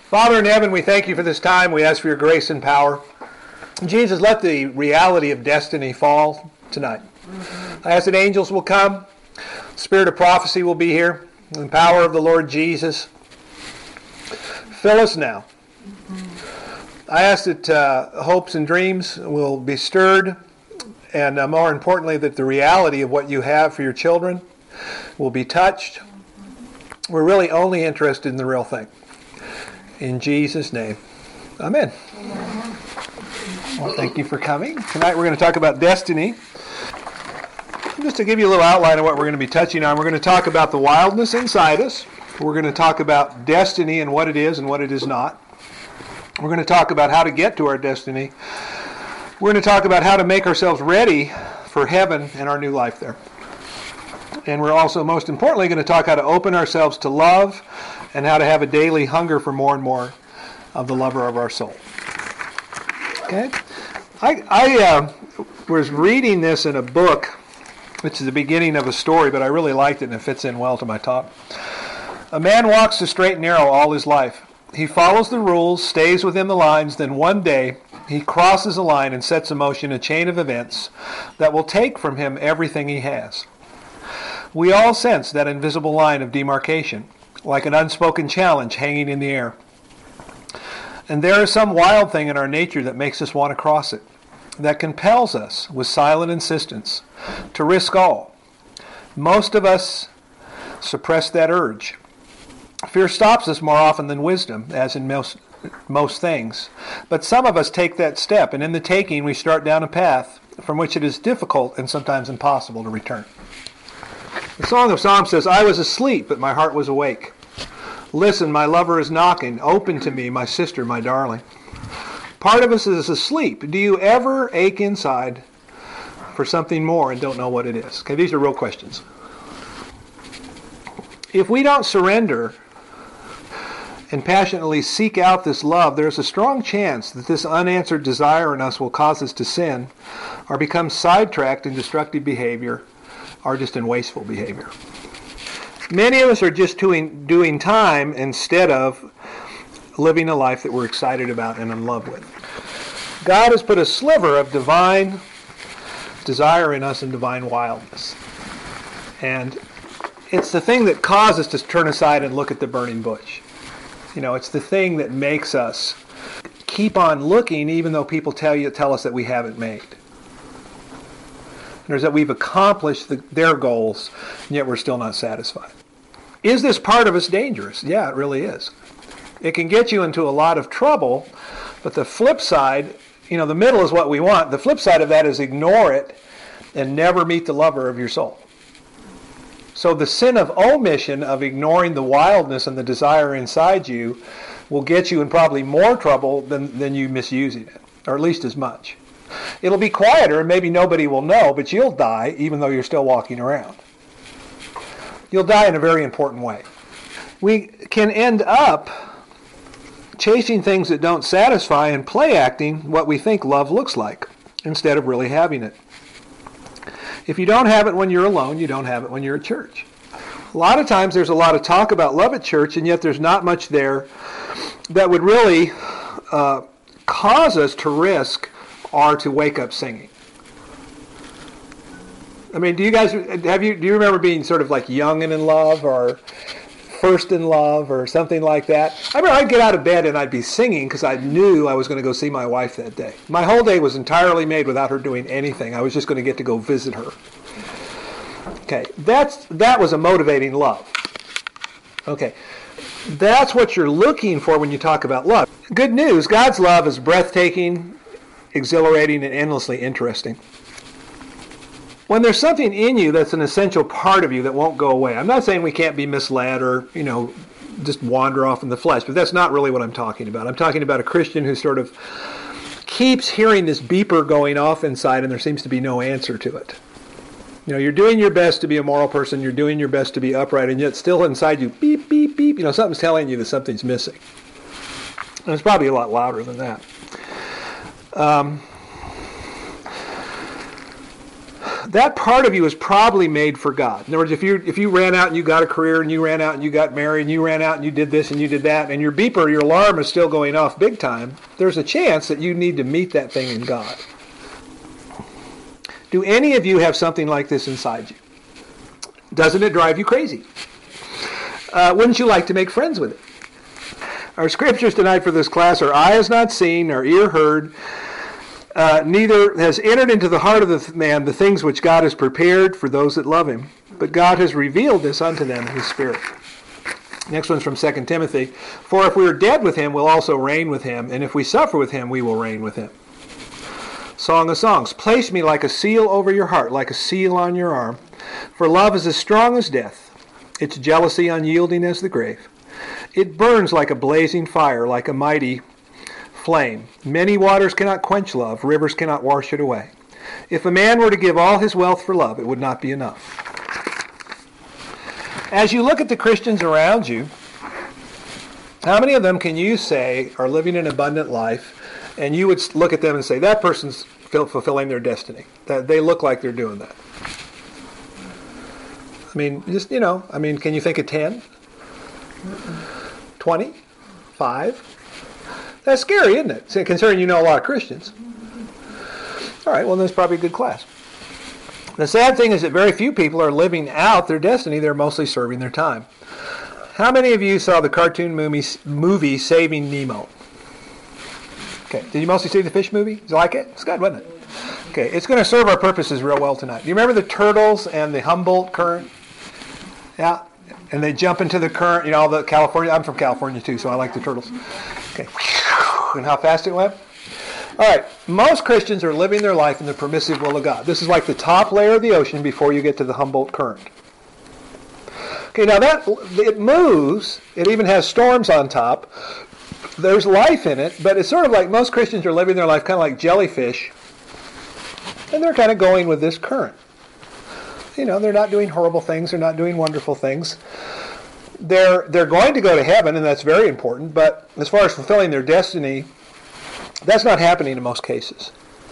Father in heaven, we thank you for this time. We ask for your grace and power. Jesus, let the reality of destiny fall tonight. I ask that angels will come. Spirit of prophecy will be here. In the power of the Lord Jesus. Fill us now. I ask that hopes and dreams will be stirred. And more importantly, that the reality of what you have for your children will be touched. We're really only interested in the real thing. In Jesus' name. Amen. Well, thank you for coming. Tonight we're going to talk about destiny. Just to give you a little outline of what we're going to be touching on, we're going to talk about the wildness inside us. We're going to talk about destiny and what it is and what it is not. We're going to talk about how to get to our destiny. We're going to talk about how to make ourselves ready for heaven and our new life there. And we're also, most importantly, going to talk how to open ourselves to love and how to have a daily hunger for more and more of the lover of our soul. Okay? I was reading this in a book, which is the beginning of a story, but I really liked it and it fits in well to my talk. A man walks the straight and narrow all his life. He follows the rules, stays within the lines, then one day he crosses a line and sets in motion a chain of events that will take from him everything he has. We all sense that invisible line of demarcation, like an unspoken challenge hanging in the air. And there is some wild thing in our nature that makes us want to cross it, that compels us with silent insistence to risk all. Most of us suppress that urge. Fear stops us more often than wisdom, as in most things. But some of us take that step, and in the taking we start down a path from which it is difficult and sometimes impossible to return. The Song of Psalms says, I was asleep, but my heart was awake. Listen, my lover is knocking. Open to me, my sister, my darling. Part of us is asleep. Do you ever ache inside for something more and don't know what it is? Okay, these are real questions. If we don't surrender and passionately seek out this love, there's a strong chance that this unanswered desire in us will cause us to sin or become sidetracked in destructive behavior or just in wasteful behavior. Many of us are just doing time instead of living a life that we're excited about and in love with. God has put a sliver of divine desire in us and divine wildness. And it's the thing that causes us to turn aside and look at the burning bush. You know, it's the thing that makes us keep on looking even though people tell us that we haven't made. Or that we've accomplished their goals, and yet we're still not satisfied. Is this part of us dangerous? Yeah, it really is. It can get you into a lot of trouble, but the flip side, the middle is what we want. The flip side of that is ignore it and never meet the lover of your soul. So the sin of omission, of ignoring the wildness and the desire inside you, will get you in probably more trouble than you misusing it, or at least as much. It'll be quieter and maybe nobody will know, but you'll die even though you're still walking around. You'll die in a very important way. We can end up chasing things that don't satisfy and play acting what we think love looks like instead of really having it. If you don't have it when you're alone, you don't have it when you're at church. A lot of times there's a lot of talk about love at church, and yet there's not much there that would really cause us to risk or to wake up singing. I mean, do you remember being sort of like young and in love, or first in love, or something like that? I remember I'd get out of bed and I'd be singing because I knew I was going to go see my wife that day. My whole day was entirely made without her doing anything. I was just going to get to go visit her. Okay, that was a motivating love. Okay, that's what you're looking for when you talk about love. Good news, God's love is breathtaking, exhilarating, and endlessly interesting. When there's something in you that's an essential part of you that won't go away, I'm not saying we can't be misled or, just wander off in the flesh, but that's not really what I'm talking about. I'm talking about a Christian who sort of keeps hearing this beeper going off inside and there seems to be no answer to it. You're doing your best to be a moral person, you're doing your best to be upright, and yet still inside you, beep, beep, beep, something's telling you that something's missing. And it's probably a lot louder than that. that part of you is probably made for God. In other words, if you ran out and you got a career, and you ran out and you got married, and you ran out and you did this and you did that, and your beeper, your alarm is still going off big time, there's a chance that you need to meet that thing in God. Do any of you have something like this inside you? Doesn't it drive you crazy? Wouldn't you like to make friends with it? Our scriptures tonight for this class are, eye has not seen, nor ear heard, neither has entered into the heart of the man the things which God has prepared for those that love him. But God has revealed this unto them in his Spirit. Next one's from 2 Timothy. For if we are dead with him, we'll also reign with him. And if we suffer with him, we will reign with him. Song of Songs. Place me like a seal over your heart, like a seal on your arm. For love is as strong as death, its jealousy unyielding as the grave. It burns like a blazing fire, like a mighty flame. Many waters cannot quench love, rivers cannot wash it away. If a man were to give all his wealth for love, it would not be enough. As you look at the Christians around you, how many of them can you say are living an abundant life, and you would look at them and say, that person's fulfilling their destiny, that they look like they're doing that? I mean, can you think of 10? 20? 5? That's scary, isn't it? Considering you know a lot of Christians. All right, well, that's probably a good class. The sad thing is that very few people are living out their destiny. They're mostly serving their time. How many of you saw the cartoon movie Saving Nemo? Okay, did you mostly see the fish movie? Did you like it? It's good, wasn't it? Okay, it's going to serve our purposes real well tonight. Do you remember the turtles and the Humboldt current? Yeah, and they jump into the current, the California. I'm from California too, so I like the turtles. Okay, and how fast it went? All right, most Christians are living their life in the permissive will of God. This is like the top layer of the ocean before you get to the Humboldt current. Okay, now it moves. It even has storms on top. There's life in it, but it's sort of like most Christians are living their life kind of like jellyfish, and they're kind of going with this current. They're not doing horrible things. They're not doing wonderful things. They're going to go to heaven, and that's very important, but as far as fulfilling their destiny, that's not happening in most cases.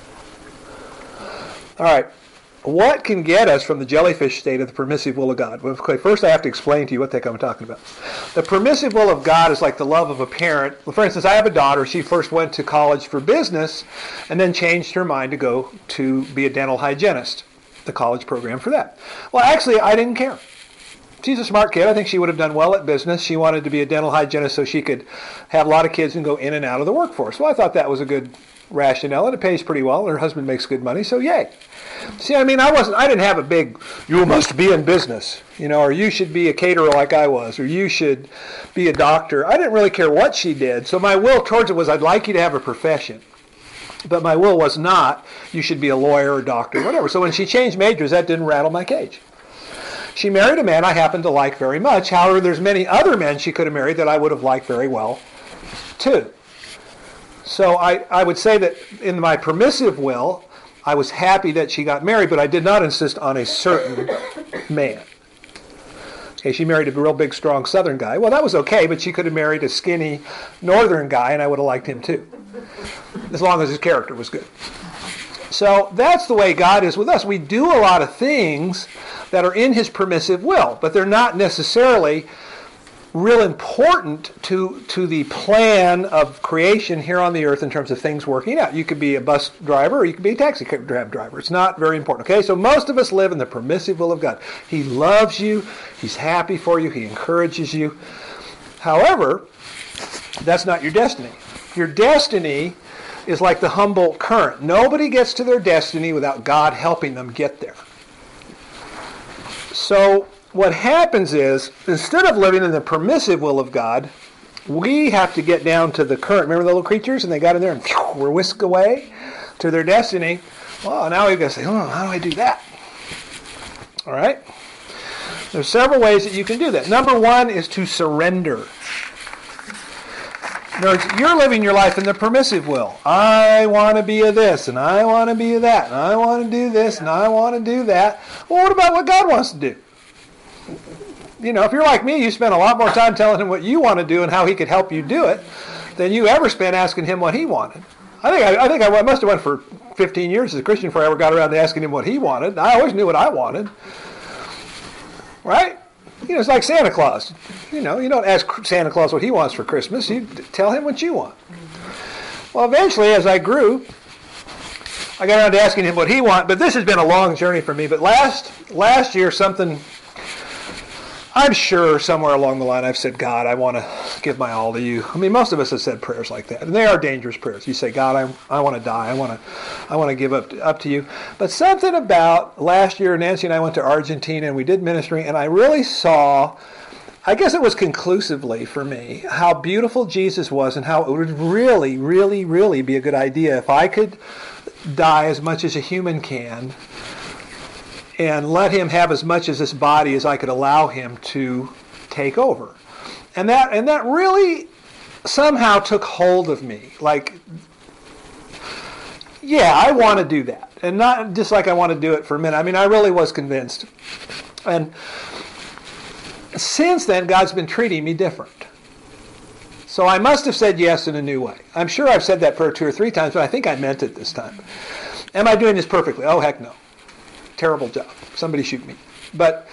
All right. What can get us from the jellyfish state of the permissive will of God? Well, okay, first I have to explain to you what the heck I'm talking about. The permissive will of God is like the love of a parent. For instance, I have a daughter. She first went to college for business and then changed her mind to go to be a dental hygienist, the college program for that. Well, actually, I didn't care. She's a smart kid. I think she would have done well at business. She wanted to be a dental hygienist so she could have a lot of kids and go in and out of the workforce. Well, I thought that was a good rationale, and it pays pretty well. Her husband makes good money, so yay. See, I didn't have a big, you must be in business, or you should be a caterer like I was, or you should be a doctor. I didn't really care what she did, so my will towards it was, I'd like you to have a profession. But my will was not, you should be a lawyer or doctor, whatever. So when she changed majors, that didn't rattle my cage. She married a man I happen to like very much. However, there's many other men she could have married that I would have liked very well, too. So I would say that in my permissive will, I was happy that she got married, but I did not insist on a certain man. Okay, she married a real big, strong Southern guy. Well, that was okay, but she could have married a skinny Northern guy, and I would have liked him too, as long as his character was good. So that's the way God is with us. We do a lot of things that are in his permissive will, but they're not necessarily real important to the plan of creation here on the earth in terms of things working out. You could be a bus driver or you could be a taxi cab driver. It's not very important. Okay, so most of us live in the permissive will of God. He loves you. He's happy for you. He encourages you. However, that's not your destiny. Your destiny is like the Humboldt current. Nobody gets to their destiny without God helping them get there. So what happens is, instead of living in the permissive will of God, we have to get down to the current. Remember the little creatures? And they got in there and were whisked away to their destiny. Well, now we've got to say, how do I do that? All right? There's several ways that you can do that. Number one is to surrender. In other words, you're living your life in the permissive will. I want to be a this, and I want to be a that, and I want to do this, and I want to do that. Well, what about what God wants to do? If you're like me, you spend a lot more time telling him what you want to do and how he could help you do it than you ever spent asking him what he wanted. I think I must have went for 15 years as a Christian before I ever got around to asking him what he wanted. I always knew what I wanted. Right? It's like Santa Claus. You don't ask Santa Claus what he wants for Christmas. You tell him what you want. Well, eventually, as I grew, I got around to asking him what he wanted. But this has been a long journey for me. But last year, something, I'm sure somewhere along the line I've said, God, I want to give my all to you. I mean, most of us have said prayers like that. And they are dangerous prayers. You say, God, I want to die. I want to give up to you. But something about last year, Nancy and I went to Argentina and we did ministry, and I really saw, I guess it was conclusively for me, how beautiful Jesus was and how it would really, really, really be a good idea if I could die as much as a human can and let him have as much as this body as I could allow him to take over. And that really somehow took hold of me. Like, yeah, I want to do that. And not just like I want to do it for a minute. I mean, I really was convinced. And since then, God's been treating me different. So I must have said yes in a new way. I'm sure I've said that prayer 2 or 3 times, but I think I meant it this time. Am I doing this perfectly? Oh, heck no. Terrible job. Somebody shoot me. But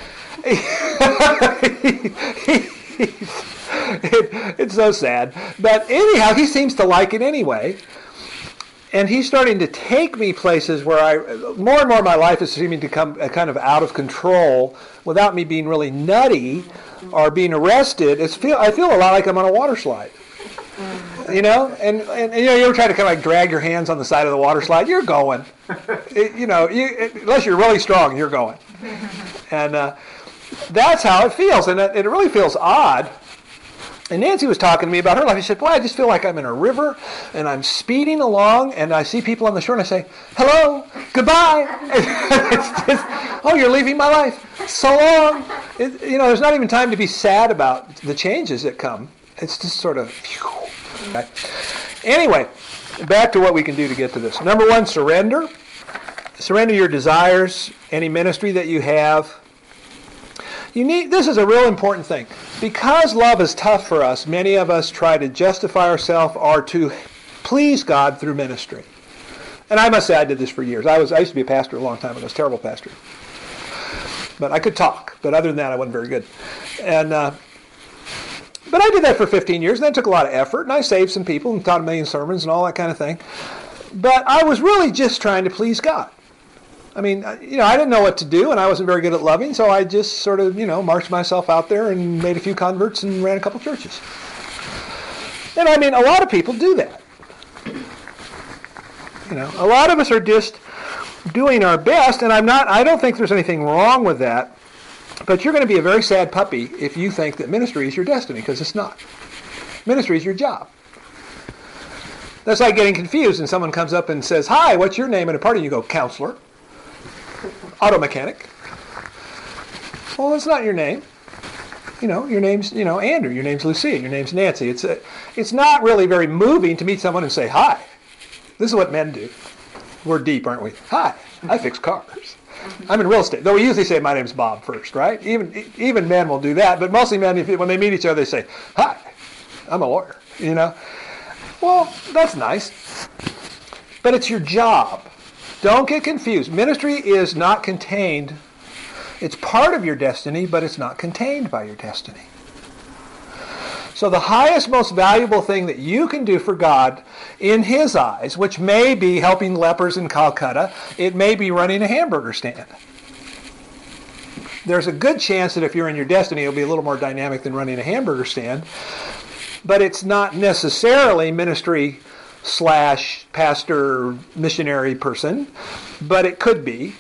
it's so sad. But anyhow, he seems to like it anyway. And he's starting to take me places where more and more my life is seeming to come kind of out of control without me being really nutty or being arrested. I feel a lot like I'm on a water slide. And you ever try to kind of like drag your hands on the side of the water slide? You're going. Unless you're really strong, you're going. And that's how it feels. And it really feels odd. And Nancy was talking to me about her life. She said, boy, I just feel like I'm in a river and I'm speeding along and I see people on the shore and I say, hello, goodbye. It's just, oh, you're leaving my life. So long. There's not even time to be sad about the changes that come. It's just sort of, phew. Okay. Anyway, back to what we can do to get to this. Number 1, surrender. Surrender your desires, any ministry that you have. This is a real important thing. Because love is tough for us, many of us try to justify ourselves or to please God through ministry. And I must say I did this for years. I used to be a pastor a long time ago. I was a terrible pastor. But I could talk. But other than that, I wasn't very good. But I did that for 15 years, and that took a lot of effort, and I saved some people and taught a million sermons and all that kind of thing. But I was really just trying to please God. I mean, I didn't know what to do, and I wasn't very good at loving, so I just sort of, marched myself out there and made a few converts and ran a couple churches. And I mean, a lot of people do that. A lot of us are just doing our best, and I don't think there's anything wrong with that, but you're going to be a very sad puppy if you think that ministry is your destiny, because it's not. Ministry is your job. That's like getting confused and someone comes up and says, hi, what's your name at a party? And you go, counselor. Auto mechanic. Well, that's not your name. Your name's, Andrew. Your name's Lucia. Your name's Nancy. It's not really very moving to meet someone and say, hi. This is what men do. We're deep, aren't we? Hi, I fix cars. I'm in real estate. Though we usually say, my name's Bob first, right? Even men will do that. But mostly men, when they meet each other, they say, hi, I'm a lawyer. Well, that's nice. But it's your job. Don't get confused. Ministry is not contained. It's part of your destiny, but it's not contained by your destiny. So the highest, most valuable thing that you can do for God in His eyes, which may be helping lepers in Calcutta, it may be running a hamburger stand. There's a good chance that if you're in your destiny, it'll be a little more dynamic than running a hamburger stand. But it's not necessarily ministry / pastor, missionary person, but it could be.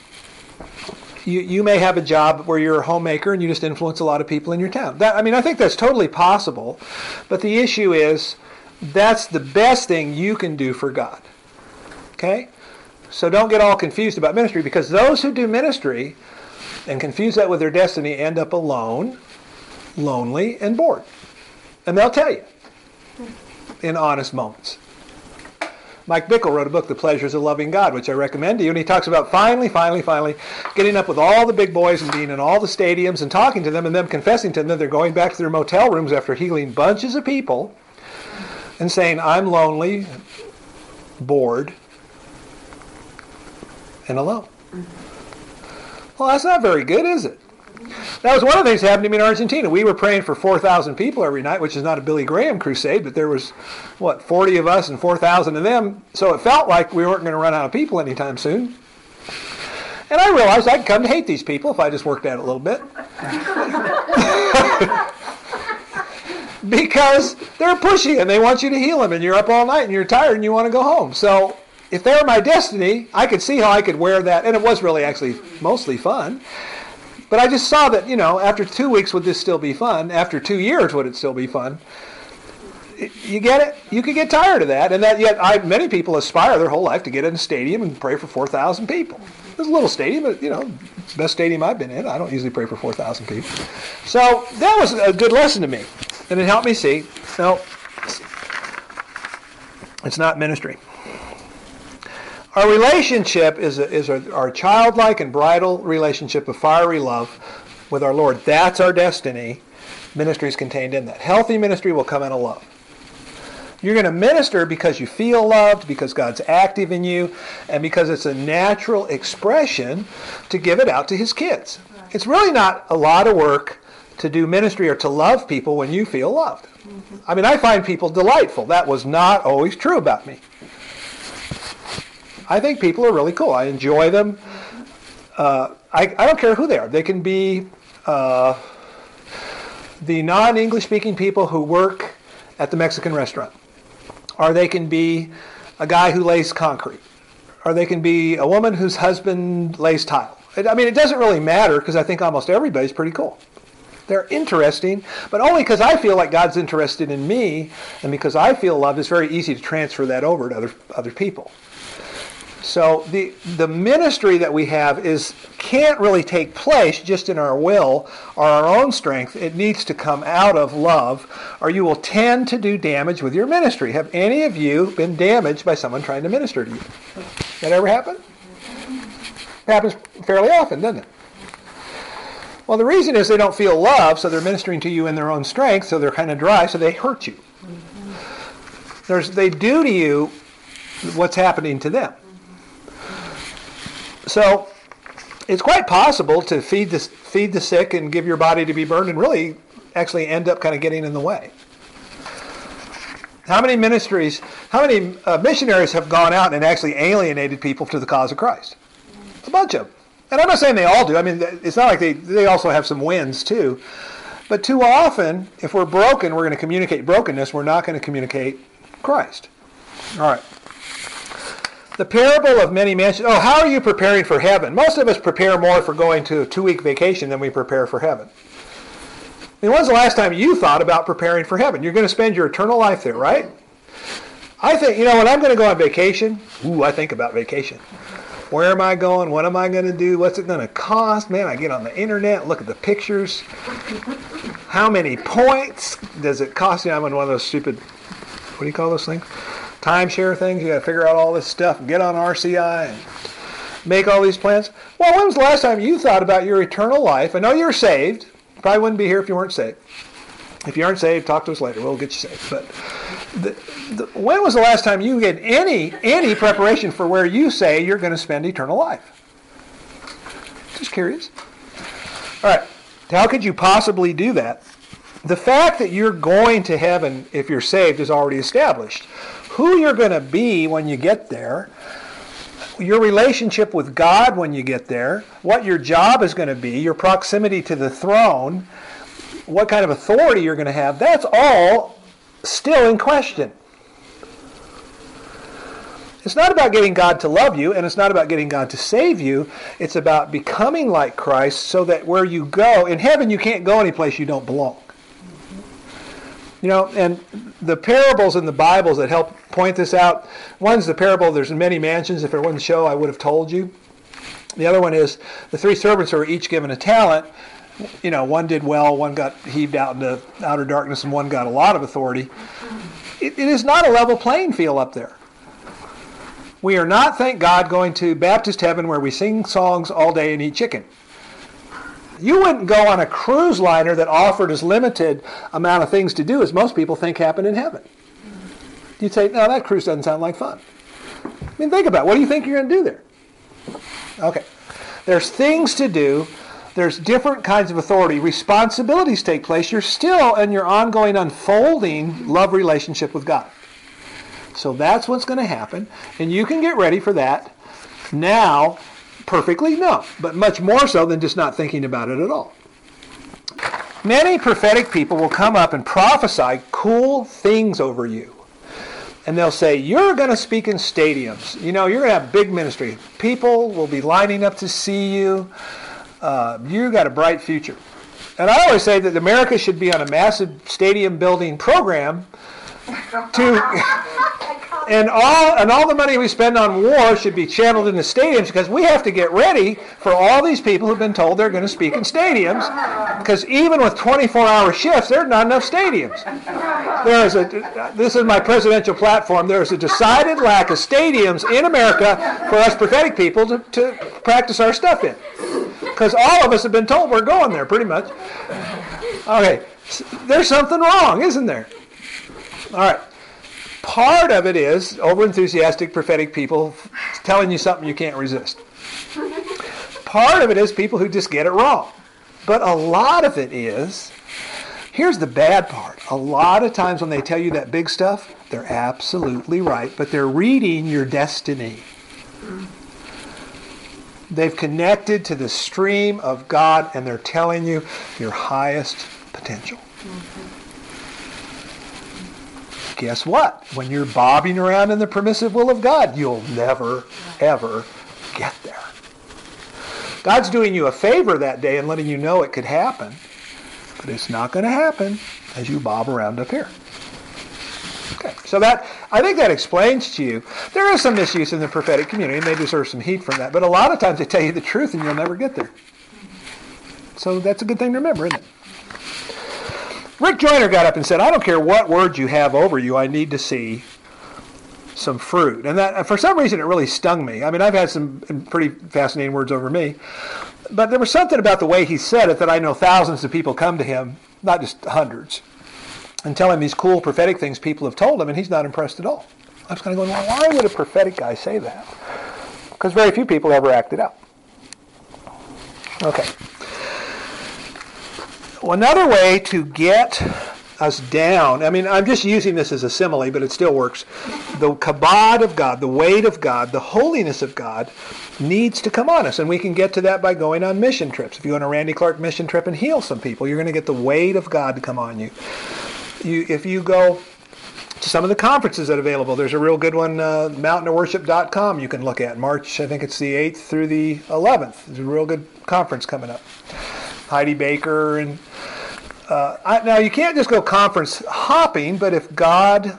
You may have a job where you're a homemaker and you just influence a lot of people in your town. I think that's totally possible, but the issue is that's the best thing you can do for God. Okay? So don't get all confused about ministry, because those who do ministry and confuse that with their destiny end up alone, lonely, and bored. And they'll tell you in honest moments. Mike Bickle wrote a book, The Pleasures of Loving God, which I recommend to you, and he talks about finally getting up with all the big boys and being in all the stadiums and talking to them and them confessing to them that they're going back to their motel rooms after healing bunches of people and saying, I'm lonely, bored, and alone. Well, that's not very good, is it? That was one of the things that happened to me in Argentina. We were praying for 4,000 people every night, which is not a Billy Graham crusade, but there was, 40 of us and 4,000 of them. So it felt like we weren't going to run out of people anytime soon. And I realized I could come to hate these people if I just worked at it a little bit. Because they're pushy and they want you to heal them, and you're up all night and you're tired and you want to go home. So if they were my destiny, I could see how I could wear that. And it was really actually mostly fun. But I just saw that, after 2 weeks would this still be fun? After 2 years would it still be fun? You get it? You could get tired of that. And that yet many people aspire their whole life to get in a stadium and pray for 4,000 people. It's a little stadium, but, it's the best stadium I've been in. I don't usually pray for 4,000 people. So that was a good lesson to me. And it helped me see, no, it's not ministry. Our relationship is our childlike and bridal relationship of fiery love with our Lord. That's our destiny. Ministry is contained in that. Healthy ministry will come out of love. You're going to minister because you feel loved, because God's active in you, and because it's a natural expression to give it out to His kids. It's really not a lot of work to do ministry or to love people when you feel loved. I mean, I find people delightful. That was not always true about me. I think people are really cool. I enjoy them. I don't care who they are. They can be the non-English speaking people who work at the Mexican restaurant. Or they can be a guy who lays concrete. Or they can be a woman whose husband lays tile. I mean, it doesn't really matter because I think almost everybody's pretty cool. They're interesting, but only because I feel like God's interested in me, and because I feel loved, it's very easy to transfer that over to other people. So the ministry that we have can't really take place just in our will or our own strength. It needs to come out of love, or you will tend to do damage with your ministry. Have any of you been damaged by someone trying to minister to you? That ever happen? It happens fairly often, doesn't it? Well, the reason is they don't feel love, so they're ministering to you in their own strength, so they're kind of dry, so they hurt you. They do to you what's happening to them. So it's quite possible to feed the sick and give your body to be burned and really actually end up kind of getting in the way. How many missionaries have gone out and actually alienated people to the cause of Christ? A bunch of them. And I'm not saying they all do. I mean, it's not like they also have some wins too. But too often, if we're broken, we're going to communicate brokenness. We're not going to communicate Christ. All right. The parable of many mansions. Oh, how are you preparing for heaven? Most of us prepare more for going to a 2-week vacation than we prepare for heaven. I mean, when's the last time you thought about preparing for heaven? You're going to spend your eternal life there, right? I think, when I'm going to go on vacation, I think about vacation. Where am I going? What am I going to do? What's it going to cost? Man, I get on the internet, look at the pictures. How many points does it cost? I'm on one of those stupid, what do you call those things? Timeshare things. You got to figure out all this stuff and get on RCI and make all these plans. Well, when was the last time you thought about your eternal life? I know you're saved. You probably wouldn't be here if you weren't saved. If you aren't saved, talk to us later. We'll get you saved. But when was the last time you had any preparation for where you say you're going to spend eternal life? Just curious. All right. How could you possibly do that? The fact that you're going to heaven if you're saved is already established. Who you're going to be when you get there, your relationship with God when you get there, what your job is going to be, your proximity to the throne, what kind of authority you're going to have, that's all still in question. It's not about getting God to love you, and it's not about getting God to save you. It's about becoming like Christ so that where you go, in heaven you can't go any place you don't belong. And the parables in the Bibles that help point this out, one's the parable, there's many mansions. If it wasn't show, I would have told you. The other one is the 3 servants who were each given a talent. One did well, one got heaved out into outer darkness, and one got a lot of authority. It is not a level playing field up there. We are not, thank God, going to Baptist heaven where we sing songs all day and eat chicken. You wouldn't go on a cruise liner that offered as limited amount of things to do as most people think happen in heaven. You'd say, no, that cruise doesn't sound like fun. mean, think about it. What do you think you're going to do there? Okay. There's things to do. There's different kinds of authority. Responsibilities take place. You're still in your ongoing unfolding love relationship with God. So that's what's going to happen. And you can get ready for that now perfectly? No. But much more so than just not thinking about it at all. Many prophetic people will come up and prophesy cool things over you. And they'll say, you're going to speak in stadiums. You know, you're going to have big ministry. People will be lining up to see you. You've got a bright future. And I always say that America should be on a massive stadium building program and all the money we spend on war should be channeled into stadiums, because we have to get ready for all these people who've been told they're going to speak in stadiums, because even with 24-hour shifts, there are not enough stadiums. This is my presidential platform. There is a decided lack of stadiums in America for us prophetic people to practice our stuff in, because all of us have been told we're going there pretty much. Okay, there's something wrong, isn't there? All right. Part of it is overenthusiastic prophetic people telling you something you can't resist. Part of it is people who just get it wrong. But a lot of it is, here's the bad part. A lot of times when they tell you that big stuff, they're absolutely right, but they're reading your destiny. They've connected to the stream of God, and they're telling you your highest potential. Guess what? When you're bobbing around in the permissive will of God, you'll never, ever get there. God's doing you a favor that day and letting you know it could happen, but it's not going to happen as you bob around up here. Okay, so I think that explains to you. There is some misuse in the prophetic community, and they deserve some heat from that, but a lot of times they tell you the truth and you'll never get there. So that's a good thing to remember, isn't it? Rick Joyner got up and said, I don't care what words you have over you, I need to see some fruit. And that, for some reason, it really stung me. I mean, I've had some pretty fascinating words over me. But there was something about the way he said it that I know thousands of people come to him, not just hundreds, and tell him these cool prophetic things people have told him, and he's not impressed at all. I was kind of going, well, why would a prophetic guy say that? Because very few people ever act it out. Okay. Well, another way to get us down, I mean, I'm just using this as a simile, but it still works. The kabod of God, the weight of God, the holiness of God needs to come on us. And we can get to that by going on mission trips. If you go on a Randy Clark mission trip and heal some people, you're going to get the weight of God to come on you. If you go to some of the conferences that are available, there's a real good one, mountainofworship.com, you can look at. March, I think it's the 8th through the 11th. There's a real good conference coming up. Heidi Baker and now you can't just go conference hopping, but if God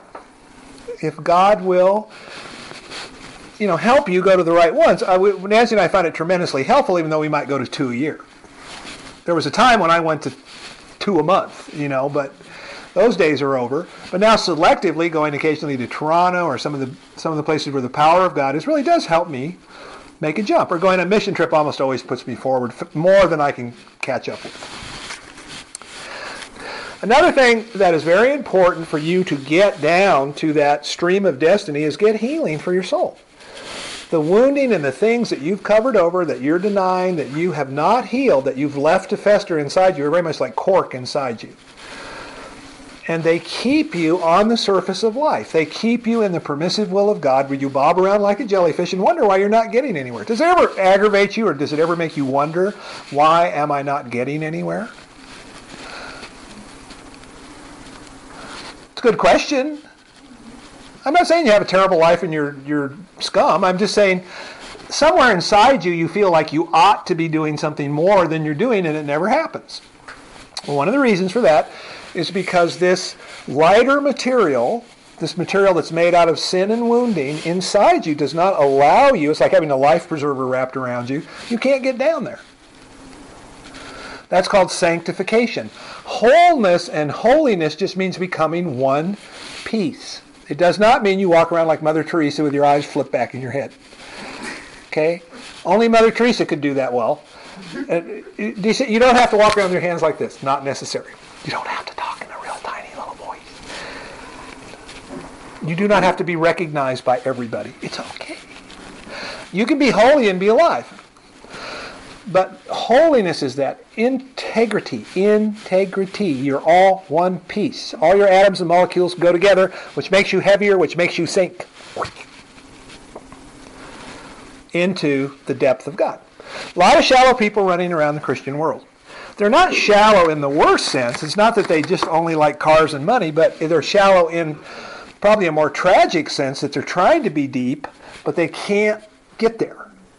will, help you go to the right ones. Nancy and I find it tremendously helpful, even though we might go to 2 a year. There was a time when I went to 2 a month, but those days are over. But now selectively going occasionally to Toronto or some of the places where the power of God really does help me make a jump. Or going on a mission trip almost always puts me forward more than I can catch up with. Another thing that is very important for you to get down to that stream of destiny is get healing for your soul. The wounding and the things that you've covered over, that you're denying, that you have not healed, that you've left to fester inside you, are very much like cork inside you. And they keep you on the surface of life. They keep you in the permissive will of God, where you bob around like a jellyfish and wonder why you're not getting anywhere. Does it ever aggravate you, or does it ever make you wonder, why am I not getting anywhere? It's a good question. I'm not saying you have a terrible life and you're scum. I'm just saying somewhere inside you, you feel like you ought to be doing something more than you're doing, and it never happens. Well, one of the reasons for that is because this lighter material, this material that's made out of sin and wounding inside you, does not allow you, it's like having a life preserver wrapped around you, you can't get down there. That's called sanctification. Wholeness and holiness just means becoming one piece. It does not mean you walk around like Mother Teresa with your eyes flipped back in your head. Okay? Only Mother Teresa could do that well. You don't have to walk around with your hands like this. Not necessary. You don't have to talk in a real tiny little voice. You do not have to be recognized by everybody. It's okay. You can be holy and be alive. But holiness is that integrity. Integrity. You're all one piece. All your atoms and molecules go together, which makes you heavier, which makes you sink into the depth of God. A lot of shallow people running around the Christian world. They're not shallow in the worst sense. It's not that they just only like cars and money, but they're shallow in probably a more tragic sense, that they're trying to be deep, but they can't get there.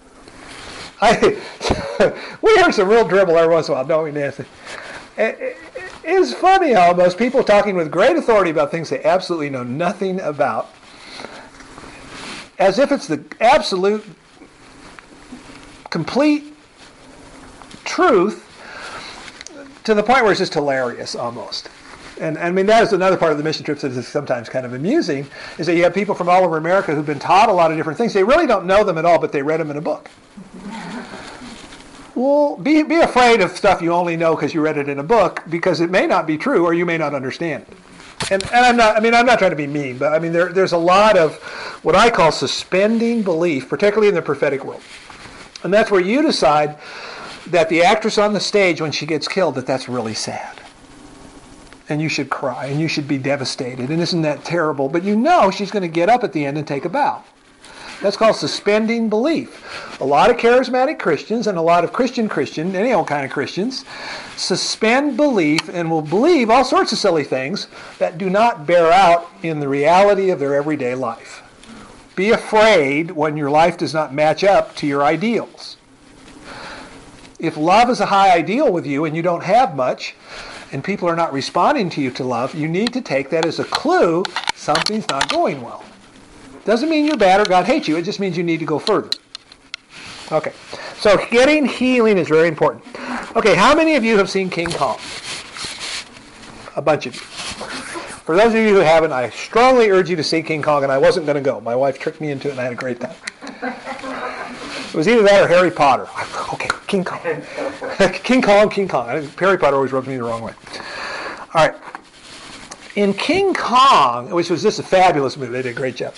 We hear some real dribble every once in a while, don't we, Nancy? It's funny how most people talking with great authority about things they absolutely know nothing about, as if it's the absolute, complete truth, to the point where it's just hilarious almost. And I mean, that is another part of the mission trips that is sometimes kind of amusing, is that you have people from all over America who've been taught a lot of different things. They really don't know them at all, but they read them in a book. Well, be afraid of stuff you only know because you read it in a book, because it may not be true or you may not understand it. And I'm not trying to be mean, but I mean, there's a lot of what I call suspending belief, particularly in the prophetic world. And that's where you decide that the actress on the stage, when she gets killed, that's really sad. And you should cry, and you should be devastated, and isn't that terrible? But you know she's going to get up at the end and take a bow. That's called suspending belief. A lot of charismatic Christians and a lot of Christian, any old kind of Christians, suspend belief and will believe all sorts of silly things that do not bear out in the reality of their everyday life. Be afraid when your life does not match up to your ideals. If love is a high ideal with you and you don't have much, and people are not responding to you to love, you need to take that as a clue something's not going well. Doesn't mean you're bad or God hates you. It just means you need to go further. Okay, so getting healing is very important. Okay, how many of you have seen King Kong? A bunch of you. For those of you who haven't, I strongly urge you to see King Kong, and I wasn't going to go. My wife tricked me into it, and I had a great time. It was either that or Harry Potter. Okay, King Kong. King Kong. Harry Potter always rubbed me the wrong way. All right. In King Kong, which was just a fabulous movie, they did a great job,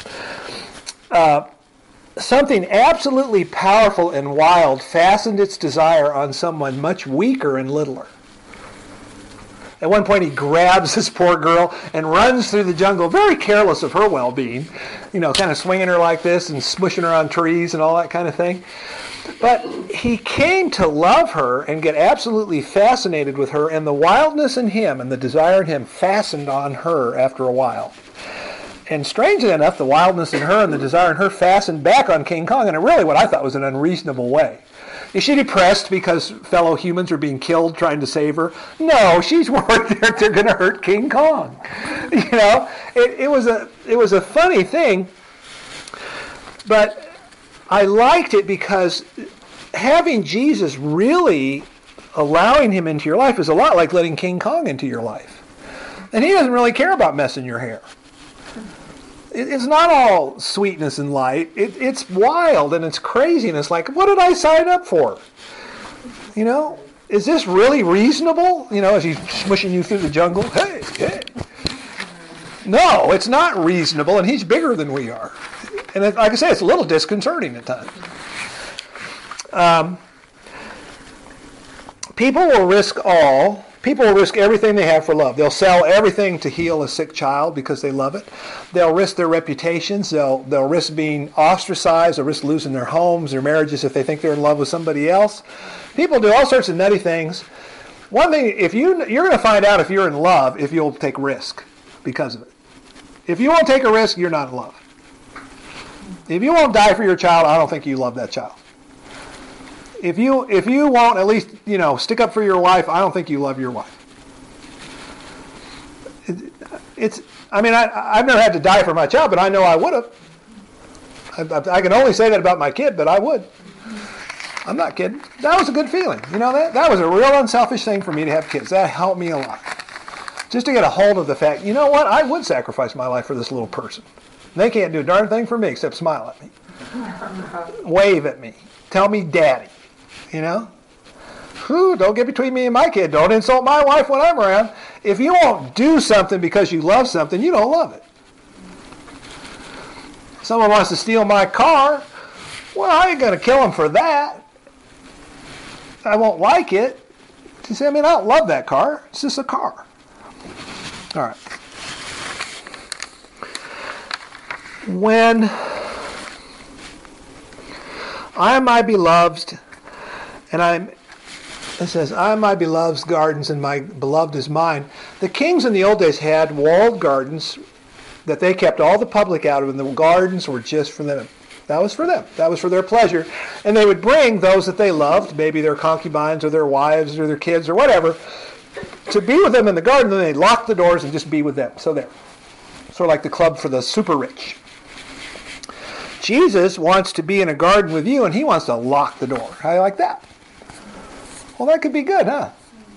something absolutely powerful and wild fastened its desire on someone much weaker and littler. At one point, he grabs this poor girl and runs through the jungle, very careless of her well-being, kind of swinging her like this and smushing her on trees and all that kind of thing. But he came to love her and get absolutely fascinated with her, and the wildness in him and the desire in him fastened on her after a while. And strangely enough, the wildness in her and the desire in her fastened back on King Kong in a really what I thought was an unreasonable way. Is she depressed because fellow humans are being killed trying to save her? No, she's worried that they're going to hurt King Kong. It was a funny thing, but I liked it because having Jesus really allowing him into your life is a lot like letting King Kong into your life. And he doesn't really care about messing your hair. It's not all sweetness and light. It's wild and it's crazy and it's like, what did I sign up for? Is this really reasonable? As he's smushing you through the jungle. Hey. No, it's not reasonable, and he's bigger than we are. And like I say, it's a little disconcerting at times. People will risk everything they have for love. They'll sell everything to heal a sick child because they love it. They'll risk their reputations. They'll risk being ostracized. They'll risk losing their homes, their marriages if they think they're in love with somebody else. People do all sorts of nutty things. One thing, you're going to find out if you're in love if you'll take risk because of it. If you won't take a risk, you're not in love. If you won't die for your child, I don't think you love that child. If you won't at least, stick up for your wife, I don't think you love your wife. I've never had to die for my child, but I know I would have. I can only say that about my kid, but I would. I'm not kidding. That was a good feeling. That was a real unselfish thing for me to have kids. That helped me a lot. Just to get a hold of the fact, you know what? I would sacrifice my life for this little person. They can't do a darn thing for me except smile at me. Wave at me. Tell me daddy. Don't get between me and my kid. Don't insult my wife when I'm around. If you won't do something because you love something, you don't love it. Someone wants to steal my car. Well, I ain't going to kill him for that. I won't like it. She said, I mean, I don't love that car. It's just a car. All right. When I am my beloved's, and it says, I am my beloved's gardens, and my beloved is mine. The kings in the old days had walled gardens that they kept all the public out of, and the gardens were just for them. That was for them. That was for their pleasure. And they would bring those that they loved, maybe their concubines or their wives or their kids or whatever, to be with them in the garden. Then they'd lock the doors and just be with them. So there. Sort of like the club for the super rich. Jesus wants to be in a garden with you, and he wants to lock the door. How do you like that? Well, that could be good, huh?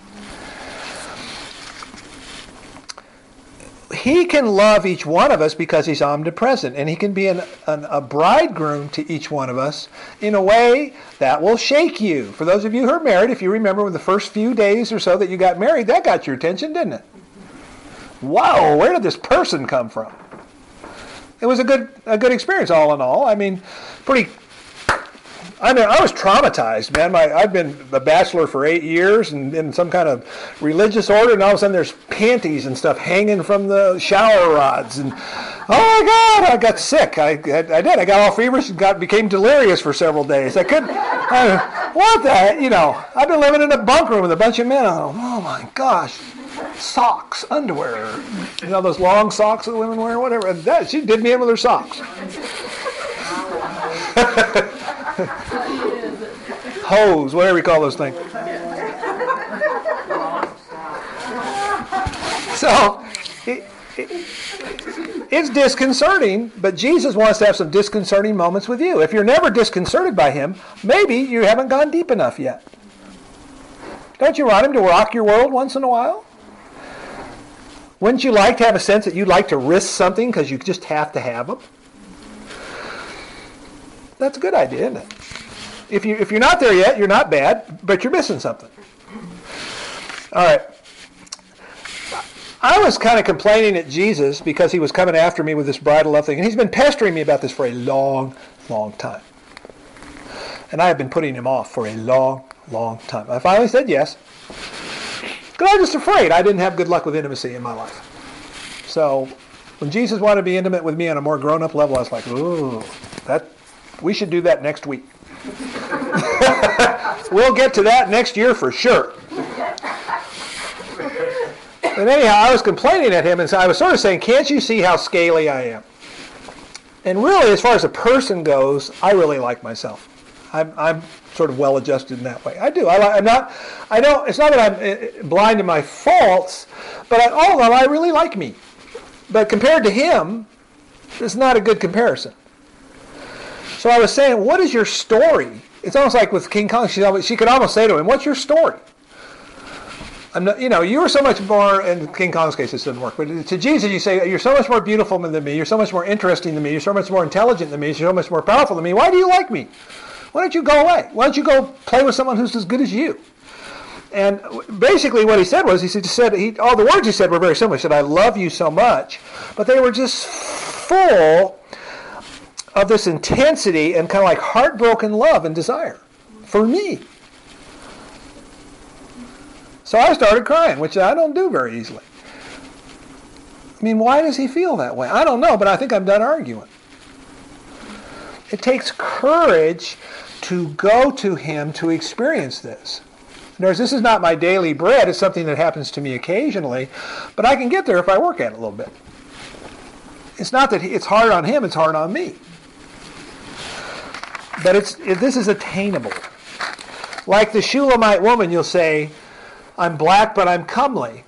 He can love each one of us because he's omnipresent, and he can be a bridegroom to each one of us in a way that will shake you. For those of you who are married, if you remember the first few days or so that you got married, that got your attention, didn't it? Wow, where did this person come from? It was a good experience, all in all. I mean, I was traumatized, man. I've been a bachelor for 8 years and in some kind of religious order, and all of a sudden there's panties and stuff hanging from the shower rods. And oh my God, I got sick. I did. I got all feverish and became delirious for several days. I couldn't. What the? I've been living in a bunk room with a bunch of men. Oh my gosh. Socks, underwear, those long socks that women wear, whatever. And she did me in with her socks. Hose, whatever you call those things. So, it's disconcerting, but Jesus wants to have some disconcerting moments with you. If you're never disconcerted by him, maybe you haven't gone deep enough yet. Don't you want him to rock your world once in a while? Wouldn't you like to have a sense that you'd like to risk something because you just have to have them? That's a good idea, isn't it? If you're not there yet, you're not bad, but you're missing something. All right. I was kind of complaining at Jesus because he was coming after me with this bridal love thing, and he's been pestering me about this for a long, long time. And I have been putting him off for a long, long time. I finally said yes. Because I was just afraid I didn't have good luck with intimacy in my life. So when Jesus wanted to be intimate with me on a more grown-up level, I was like, ooh, we should do that next week. We'll get to that next year for sure. But anyhow, I was complaining at him, and so I was sort of saying, can't you see how scaly I am? And really, as far as a person goes, I really like myself. I'm sort of well-adjusted in that way. I do. It's not that I'm blind to my faults, but all in all, I really like me. But compared to him, it's not a good comparison. So I was saying, what is your story? It's almost like with King Kong, she could almost say to him, what's your story? You were so much more, in King Kong's case this didn't work, but to Jesus you say, you're so much more beautiful than me, you're so much more interesting than me, you're so much more intelligent than me, you're so much more powerful than me, why do you like me? Why don't you go away? Why don't you go play with someone who's as good as you? And basically what he said was, all the words he said were very similar. He said, I love you so much, but they were just full of this intensity and kind of like heartbroken love and desire for me. So I started crying, which I don't do very easily. I mean, why does he feel that way? I don't know, but I think I'm done arguing. It takes courage to go to him to experience this. In other words, this is not my daily bread. It's something that happens to me occasionally, but I can get there if I work at it a little bit. It's not that it's hard on him, it's hard on me. But this is attainable. Like the Shulamite woman, you'll say, I'm black, but I'm comely.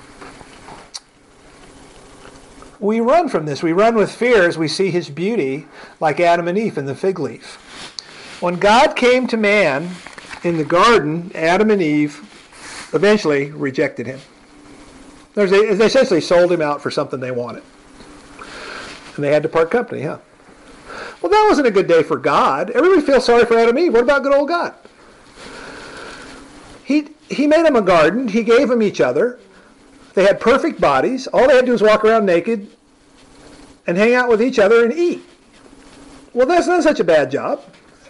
We run from this. We run with fear as we see his beauty, like Adam and Eve in the fig leaf. When God came to man in the garden, Adam and Eve eventually rejected him. They essentially sold him out for something they wanted. And they had to part company, huh? Well, that wasn't a good day for God. Everybody feels sorry for Adam and Eve. What about good old God? He made them a garden. He gave them each other. They had perfect bodies. All they had to do was walk around naked and hang out with each other and eat. Well, that's not such a bad job.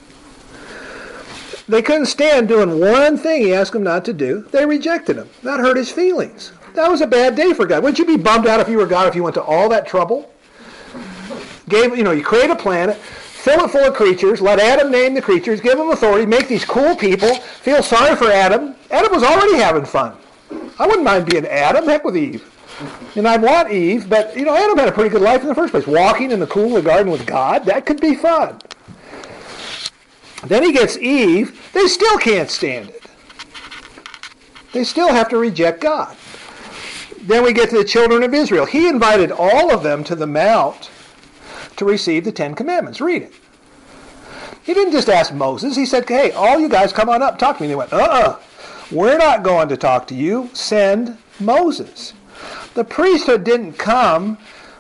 They couldn't stand doing one thing he asked them not to do. They rejected him. That hurt his feelings. That was a bad day for God. Wouldn't you be bummed out if you were God if you went to all that trouble? You create a planet, fill it full of creatures, let Adam name the creatures, give them authority, make these cool people, feel sorry for Adam. Adam was already having fun. I wouldn't mind being Adam. Heck with Eve. And I'd want Eve, but Adam had a pretty good life in the first place. Walking in the cool of the garden with God, that could be fun. Then he gets Eve. They still can't stand it. They still have to reject God. Then we get to the children of Israel. He invited all of them to the Mount to receive the Ten Commandments. Read it. He didn't just ask Moses. He said, hey, all you guys come on up, talk to me. And they went, we're not going to talk to you. Send Moses. The priesthood didn't come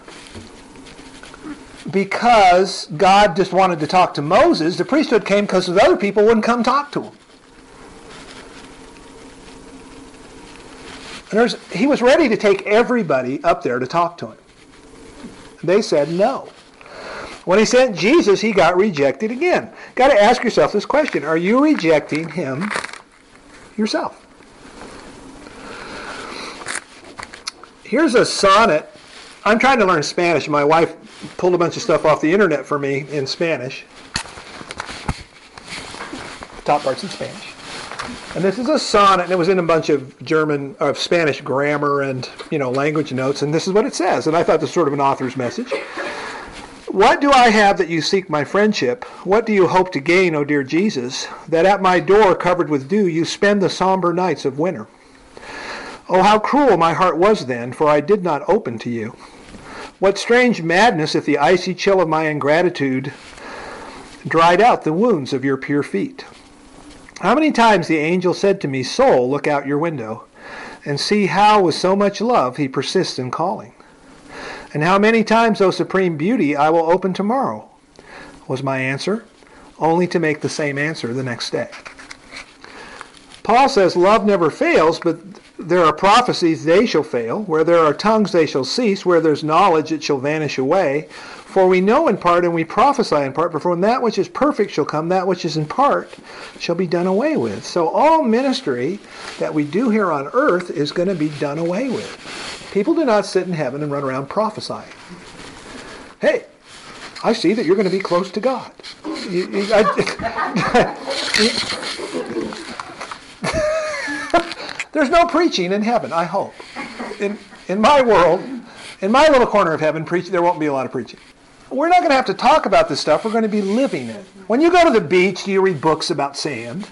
because God just wanted to talk to Moses. The priesthood came because the other people wouldn't come talk to him. And he was ready to take everybody up there to talk to him. They said no. When he sent Jesus, he got rejected again. Got to ask yourself this question. Are you rejecting him yourself? Here's a sonnet. I'm trying to learn Spanish. My wife pulled a bunch of stuff off the internet for me in Spanish. Top part's in Spanish. And this is a sonnet, and it was in a bunch of Spanish grammar and, language notes, and this is what it says. And I thought this was sort of an author's message. What do I have that you seek my friendship? What do you hope to gain, O dear Jesus, that at my door covered with dew you spend the somber nights of winter? Oh, how cruel my heart was then, for I did not open to you. What strange madness if the icy chill of my ingratitude dried out the wounds of your pure feet. How many times the angel said to me, soul, look out your window, and see how with so much love he persists in calling. And how many times, O supreme beauty, I will open tomorrow, was my answer, only to make the same answer the next day. Paul says love never fails, but there are prophecies, they shall fail. Where there are tongues, they shall cease. Where there's knowledge, it shall vanish away. For we know in part and we prophesy in part, but from that which is perfect shall come, that which is in part shall be done away with. So all ministry that we do here on earth is going to be done away with. People do not sit in heaven and run around prophesying. Hey, I see that you're going to be close to God. There's no preaching in heaven, I hope. In my world, in my little corner of heaven, there won't be a lot of preaching. We're not going to have to talk about this stuff. We're going to be living it. When you go to the beach, do you read books about sand?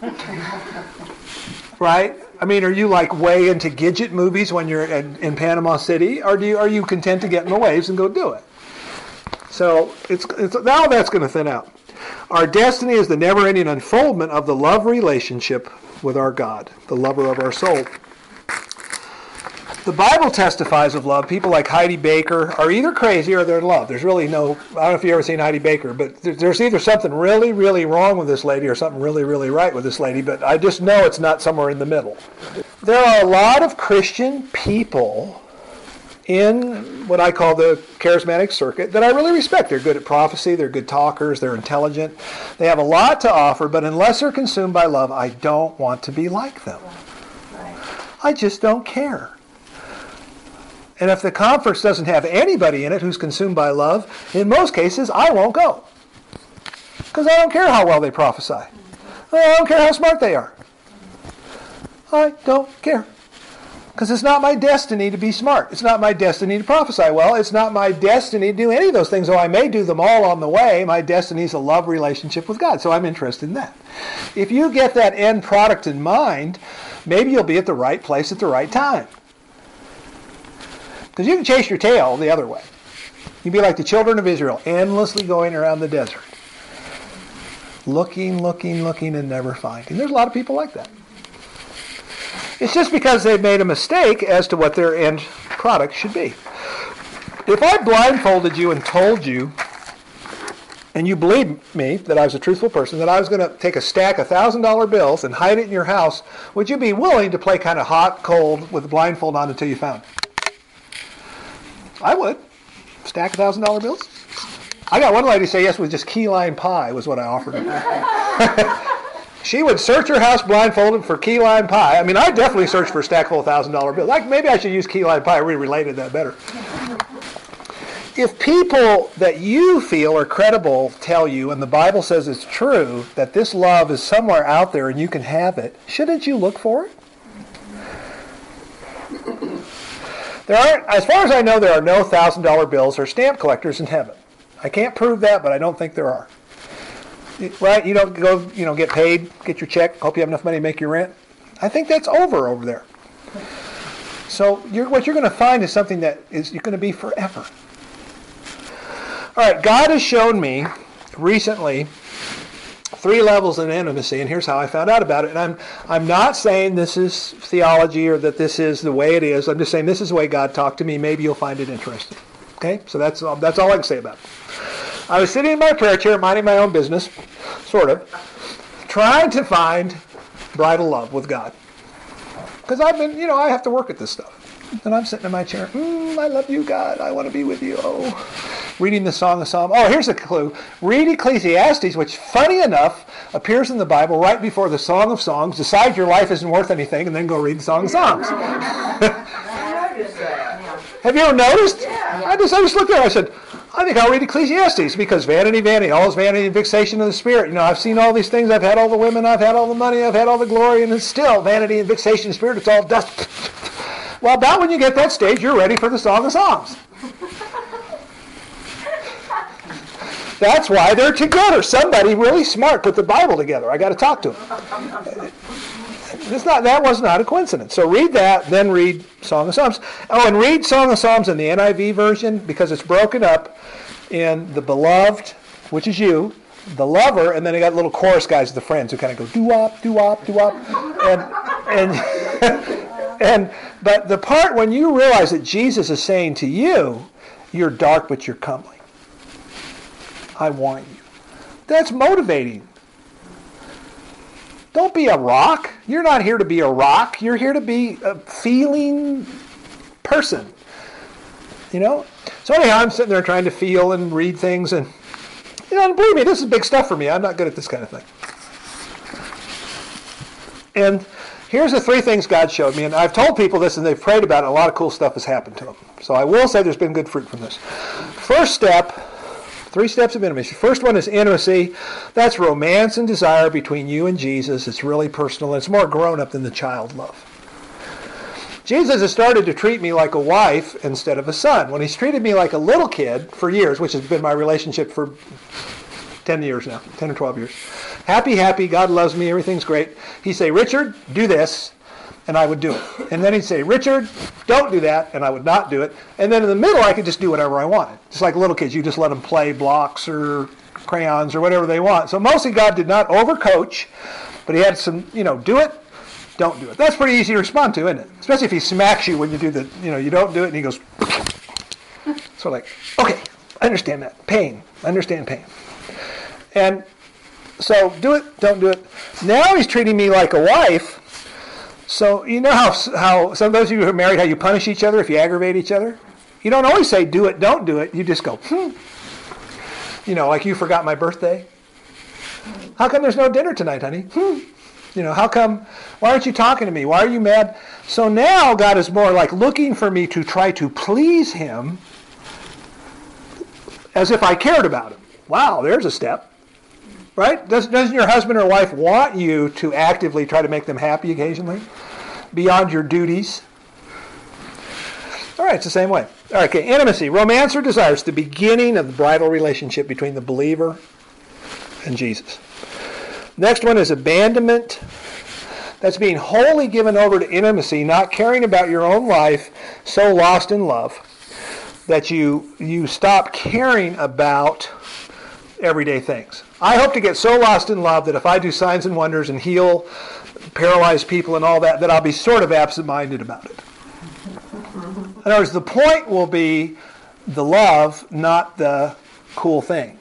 Right? I mean, are you like way into Gidget movies when you're in Panama City? Or are you content to get in the waves and go do it? So it's now that's going to thin out. Our destiny is the never-ending unfoldment of the love relationship with our God, the lover of our soul. The Bible testifies of love. People like Heidi Baker are either crazy or they're in love. There's really no, I don't know if you've ever seen Heidi Baker, but there's either something really, really wrong with this lady or something really, really right with this lady, but I just know it's not somewhere in the middle. There are a lot of Christian people in what I call the charismatic circuit that I really respect. They're good at prophecy, they're good talkers, they're intelligent, they have a lot to offer, but unless they're consumed by love, I don't want to be like them. I just don't care. And if the conference doesn't have anybody in it who's consumed by love, in most cases, I won't go. Because I don't care how well they prophesy. I don't care how smart they are. I don't care. Because it's not my destiny to be smart. It's not my destiny to prophesy well. It's not my destiny to do any of those things, though I may do them all on the way. My destiny is a love relationship with God, so I'm interested in that. If you get that end product in mind, maybe you'll be at the right place at the right time. Because you can chase your tail the other way. You'd be like the children of Israel, endlessly going around the desert. Looking, and never finding. There's a lot of people like that. It's just because they've made a mistake as to what their end product should be. If I blindfolded you and told you, and you believed me that I was a truthful person, that I was going to take a stack of $1,000 bills and hide it in your house, would you be willing to play kind of hot, cold with the blindfold on until you found it? I would. Stack of $1,000 bills. I got one lady say yes with just key lime pie was what I offered her. She would search her house blindfolded for key lime pie. I mean, I definitely searched for a stack full of $1,000 bills. Like, maybe I should use key lime pie. I really related that better. If people that you feel are credible tell you, and the Bible says it's true, that this love is somewhere out there and you can have it, shouldn't you look for it? There aren't, as far as I know, there are no $1,000 bills or stamp collectors in heaven. I can't prove that, but I don't think there are. Right? You don't go, get paid, get your check, hope you have enough money to make your rent. I think that's over there. So what you're going to find is something that is going to be forever. All right, God has shown me recently 3 levels of intimacy, and here's how I found out about it. And I'm not saying this is theology or that this is the way it is. I'm just saying this is the way God talked to me. Maybe you'll find it interesting. Okay? So that's all I can say about it. I was sitting in my prayer chair, minding my own business, sort of, trying to find bridal love with God. Because I've been, I have to work at this stuff. And I'm sitting in my chair, I love you, God. I want to be with you. Oh, reading the Song of Psalms. Oh, here's a clue. Read Ecclesiastes, which, funny enough, appears in the Bible right before the Song of Songs. Decide your life isn't worth anything, and then go read the Song of Songs. Have you ever noticed? Yeah. I just looked there. I said, I think I'll read Ecclesiastes because vanity, vanity, all is vanity and vexation of the spirit. I've seen all these things. I've had all the women. I've had all the money. I've had all the glory, and it's still vanity and vexation of the spirit. It's all dust. Well, about when you get that stage, you're ready for the Song of Songs. That's why they're together. Somebody really smart put the Bible together. I got to talk to him. That was not a coincidence. So read that, then read Song of Psalms. Oh, and read Song of Psalms in the NIV version because it's broken up in the beloved, which is you, the lover, and then they got little chorus guys, the friends, who kind of go doo-wop, doo-wop, doo-wop. But the part when you realize that Jesus is saying to you, you're dark but you're comely. I want you. That's motivating. Don't be a rock. You're not here to be a rock. You're here to be a feeling person. So anyhow, I'm sitting there trying to feel and read things, and and believe me, this is big stuff for me. I'm not good at this kind of thing. And here's the 3 things God showed me, and I've told people this, and they've prayed about it. A lot of cool stuff has happened to them. So I will say there's been good fruit from this. First step. 3 steps of intimacy. First one is intimacy. That's romance and desire between you and Jesus. It's really personal. It's more grown-up than the child love. Jesus has started to treat me like a wife instead of a son. When he's treated me like a little kid for years, which has been my relationship for 10 years now, 10 or 12 years. Happy, God loves me, everything's great. He'd say, Richard, do this. And I would do it. And then he'd say, Richard, don't do that, and I would not do it. And then in the middle, I could just do whatever I wanted. Just like little kids, you just let them play blocks or crayons or whatever they want. So mostly God did not overcoach, but he had some, do it, don't do it. That's pretty easy to respond to, isn't it? Especially if he smacks you when you do the, you don't do it, and he goes, so like, okay, I understand that. Pain. I understand pain. And so do it, don't do it. Now he's treating me like a wife. So you know how some of those of you who are married, how you punish each other if you aggravate each other? You don't always say do it, don't do it. You just go, like you forgot my birthday. How come there's no dinner tonight, honey? How come, why aren't you talking to me? Why are you mad? So now God is more like looking for me to try to please him as if I cared about him. Wow, there's a step. Right? Doesn't your husband or wife want you to actively try to make them happy occasionally? Beyond your duties? All right, it's the same way. All right, okay, intimacy. Romance or desire is the beginning of the bridal relationship between the believer and Jesus. Next one is abandonment. That's being wholly given over to intimacy, not caring about your own life, so lost in love that you stop caring about everyday things. I hope to get so lost in love that if I do signs and wonders and heal paralyzed people and all that, that I'll be sort of absent-minded about it. In other words, the point will be the love, not the cool thing.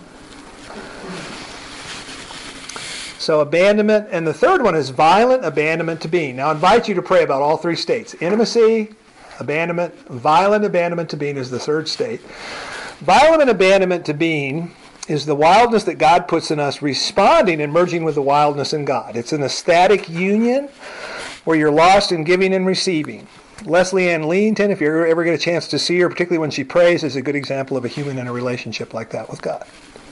So abandonment. And the third one is violent abandonment to being. Now I invite you to pray about all 3 states. Intimacy, abandonment, violent abandonment to being is the third state. Violent abandonment to being is the wildness that God puts in us responding and merging with the wildness in God. It's an ecstatic union where you're lost in giving and receiving. Leslie Ann Leington, if you ever get a chance to see her, particularly when she prays, is a good example of a human in a relationship like that with God.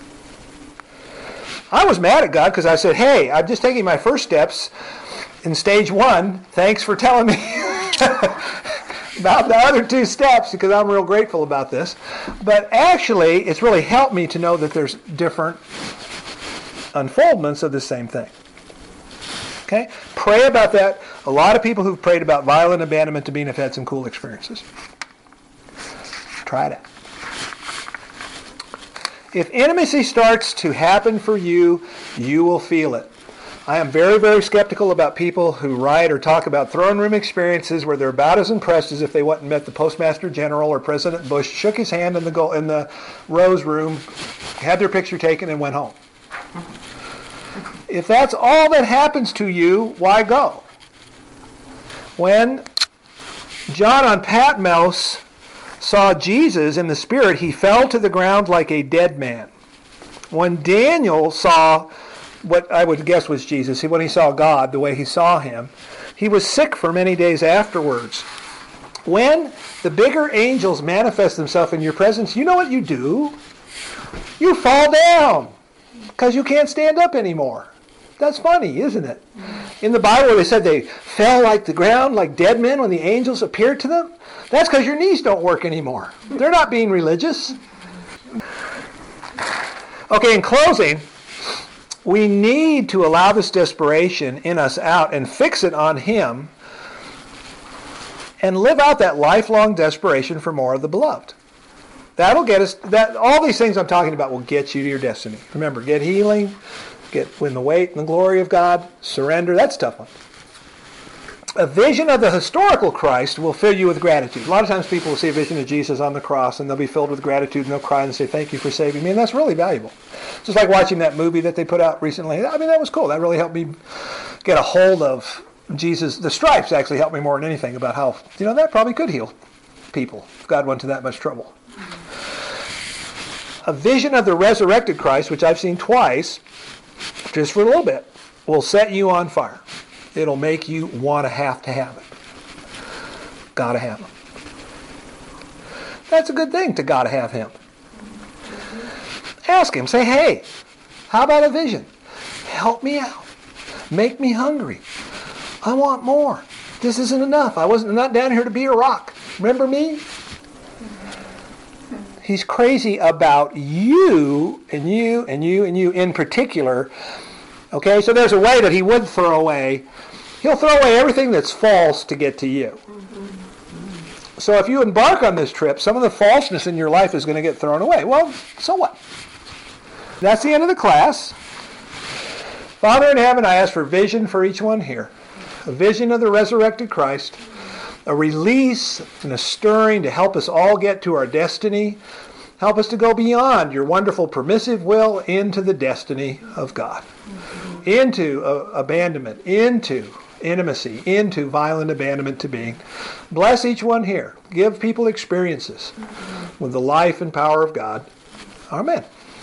I was mad at God because I said, hey, I'm just taking my first steps in stage 1. Thanks for telling me about the other 2 steps, because I'm real grateful about this. But actually, it's really helped me to know that there's different unfoldments of the same thing. Okay? Pray about that. A lot of people who've prayed about violent abandonment to me have had some cool experiences. Try it out. If intimacy starts to happen for you, you will feel it. I am very, very skeptical about people who write or talk about throne room experiences where they're about as impressed as if they went and met the Postmaster General or President Bush, shook his hand in the Rose Room, had their picture taken, and went home. If that's all that happens to you, why go? When John on Patmos saw Jesus in the Spirit, he fell to the ground like a dead man. When Daniel saw what I would guess was Jesus, when he saw God the way he saw him, he was sick for many days afterwards. When the bigger angels manifest themselves in your presence, you know what you do? You fall down because you can't stand up anymore. That's funny, isn't it? In the Bible, they said they fell like the ground, like dead men when the angels appeared to them. That's because your knees don't work anymore. They're not being religious. Okay, in closing, we need to allow this desperation in us out and fix it on Him and live out that lifelong desperation for more of the beloved. That'll get us, all these things I'm talking about will get you to your destiny. Remember, get healing, win the weight and the glory of God, surrender. That's a tough one. A vision of the historical Christ will fill you with gratitude. A lot of times people will see a vision of Jesus on the cross and they'll be filled with gratitude and they'll cry and say, thank you for saving me. And that's really valuable. Just like watching that movie that they put out recently. I mean, that was cool. That really helped me get a hold of Jesus. The stripes actually helped me more than anything about how, that probably could heal people if God went to that much trouble. A vision of the resurrected Christ, which I've seen twice, just for a little bit, will set you on fire. It'll make you want to have it. Gotta have Him. That's a good thing to gotta have Him. Ask Him. Say, hey, how about a vision? Help me out. Make me hungry. I want more. This isn't enough. I'm not down here to be a rock. Remember me? He's crazy about you and you and you and you in particular. Okay, so there's a way that He would throw away. He'll throw away everything that's false to get to you. So if you embark on this trip, some of the falseness in your life is going to get thrown away. Well, so what? That's the end of the class. Father in heaven, I ask for vision for each one here. A vision of the resurrected Christ. A release and a stirring to help us all get to our destiny. Help us to go beyond your wonderful permissive will into the destiny of God. Into abandonment, into intimacy, into violent abandonment to being. Bless each one here. Give people experiences with the life and power of God. Amen.